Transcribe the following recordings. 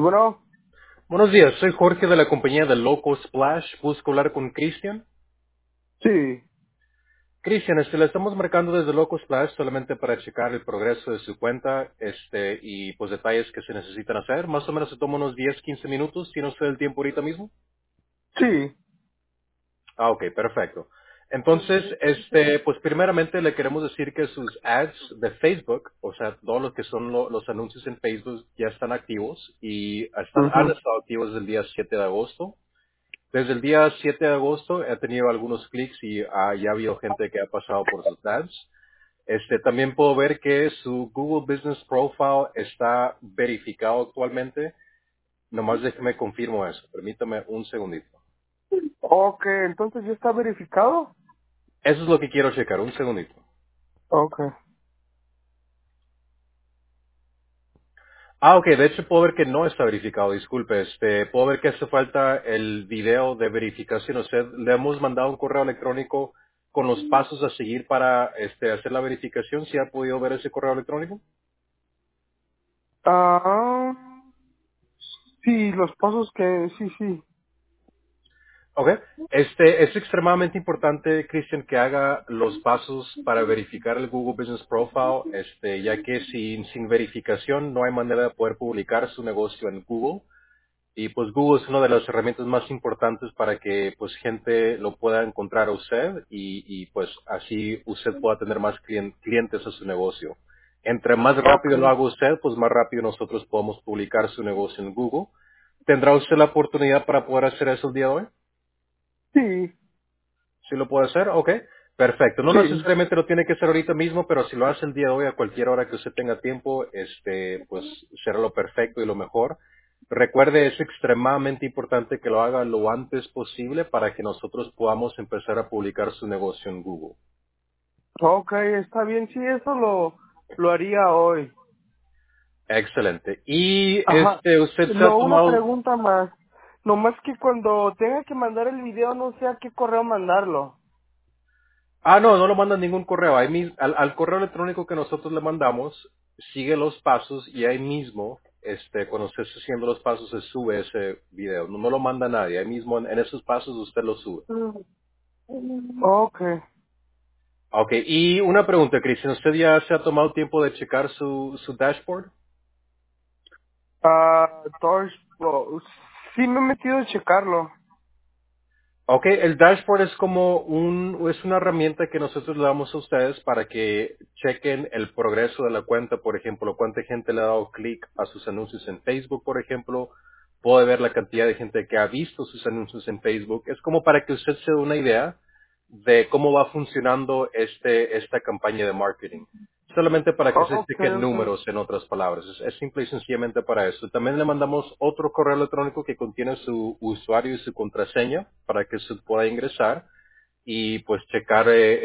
bueno, Buenos días, soy Jorge de la compañía de Loco Splash. Busco hablar con Cristian. sí. Cristian, le estamos marcando desde Loco Splash solamente para checar el progreso de su cuenta, y pues detalles que se necesitan hacer. Más o menos se toma unos 10, 15 minutos. ¿Tiene usted el tiempo ahorita mismo? Sí. Ah, ok, perfecto. Entonces, pues primeramente le queremos decir que sus ads de Facebook, o sea, todos los que son los anuncios en Facebook ya están activos y han Ujú. estado activos desde el día 7 de agosto. Desde el día 7 de agosto he tenido algunos clics y ya ha habido gente que ha pasado por sus ads. También puedo ver que su Google Business Profile está verificado actualmente. Nomás déjeme confirmo eso. Permítame un segundito. Ok, entonces ya está verificado. Eso es lo que quiero checar. Un segundito. Ok. Ah, ok. De hecho, puedo ver que no está verificado. Disculpe. Puedo ver que hace falta el video de verificación. O sea, le hemos mandado un correo electrónico con los pasos a seguir para hacer la verificación. ¿Sí ha podido ver ese correo electrónico? Ah, sí, los pasos que, sí, sí. Ok. Es extremadamente importante, Christian, que haga los pasos para verificar el Google Business Profile, ya que sin verificación no hay manera de poder publicar su negocio en Google. Y pues Google es una de las herramientas más importantes para que pues gente lo pueda encontrar a usted y pues así usted pueda tener más clientes a su negocio. Entre más Ok. rápido lo haga usted, pues más rápido nosotros podemos publicar su negocio en Google. ¿Tendrá usted la oportunidad para poder hacer eso el día de hoy? Sí, ¿Sí lo puede hacer? Ok. Perfecto. No sí. necesariamente lo tiene que hacer ahorita mismo, pero si lo hace el día de hoy a cualquier hora que usted tenga tiempo, pues será lo perfecto y lo mejor. Recuerde, es extremadamente importante que lo haga lo antes posible para que nosotros podamos empezar a publicar su negocio en Google. Ok, está bien, sí, eso lo haría hoy. Excelente. Y Ajá. usted se ha No, una tomado. pregunta más. Nomás que cuando tenga que mandar el video, no sé a qué correo mandarlo. Ah, no, no lo manda ningún correo. Al correo electrónico que nosotros le mandamos, sigue los pasos y ahí mismo, cuando usted esté haciendo los pasos, se sube ese video. No, no lo manda nadie. Ahí mismo en esos pasos usted lo sube. Ok. Ok, y una pregunta, Cristian. ¿Usted ya se ha tomado tiempo de checar su dashboard? Sí me he metido a checarlo. Ok, el dashboard es como es una herramienta que nosotros le damos a ustedes para que chequen el progreso de la cuenta, por ejemplo, cuánta gente le ha dado clic a sus anuncios en Facebook, por ejemplo, puede ver la cantidad de gente que ha visto sus anuncios en Facebook. Es como para que usted se dé una idea de cómo va funcionando esta campaña de marketing. Solamente para que se Ok, chequen ok. números, en otras palabras. Es simple y sencillamente para eso. También le mandamos otro correo electrónico que contiene su usuario y su contraseña para que se pueda ingresar y pues checar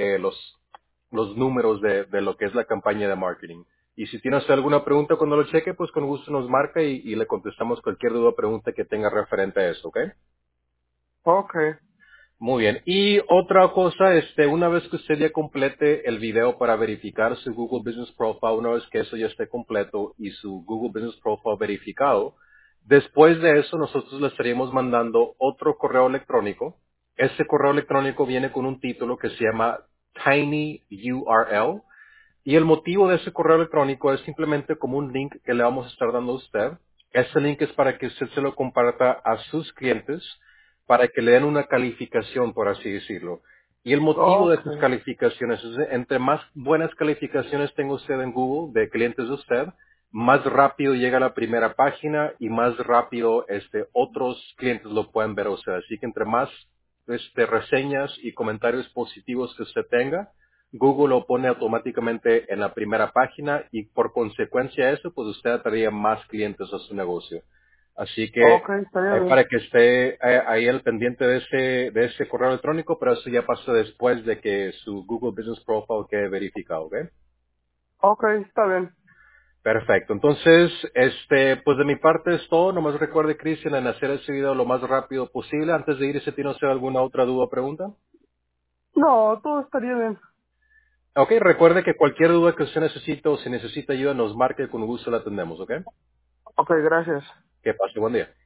los números de lo que es la campaña de marketing. Y si tiene usted alguna pregunta cuando lo cheque, pues con gusto nos marca y le contestamos cualquier duda o pregunta que tenga referente a eso, ¿ok? Ok. Muy bien. Y otra cosa, una vez que usted ya complete el video para verificar su Google Business Profile, una vez que eso ya esté completo y su Google Business Profile verificado, después de eso nosotros le estaríamos mandando otro correo electrónico. Este correo electrónico viene con un título que se llama Tiny URL. Y el motivo de ese correo electrónico es simplemente como un link que le vamos a estar dando a usted. Ese link es para que usted se lo comparta a sus clientes para que le den una calificación, por así decirlo. Y el motivo de Ok. esas calificaciones es, entre más buenas calificaciones tenga usted en Google de clientes de usted, más rápido llega a la primera página y más rápido otros clientes lo pueden ver a usted. Así que entre más reseñas y comentarios positivos que usted tenga, Google lo pone automáticamente en la primera página y por consecuencia de eso, pues usted atraería más clientes a su negocio. Así que Ok, estaría bien. para que esté ahí al pendiente de ese correo electrónico, pero eso ya pasa después de que su Google Business Profile quede verificado, ¿ok? Ok, está bien. Perfecto. Entonces, pues de mi parte es todo. Nomás recuerde, Cristian, en hacer ese video lo más rápido posible. Antes de ir, si tiene usted alguna otra duda o pregunta. No, todo estaría bien. Ok, recuerde que cualquier duda que usted necesite o si necesita ayuda, nos marque, con gusto la atendemos, ¿ok? Ok, gracias. Que pase buen día.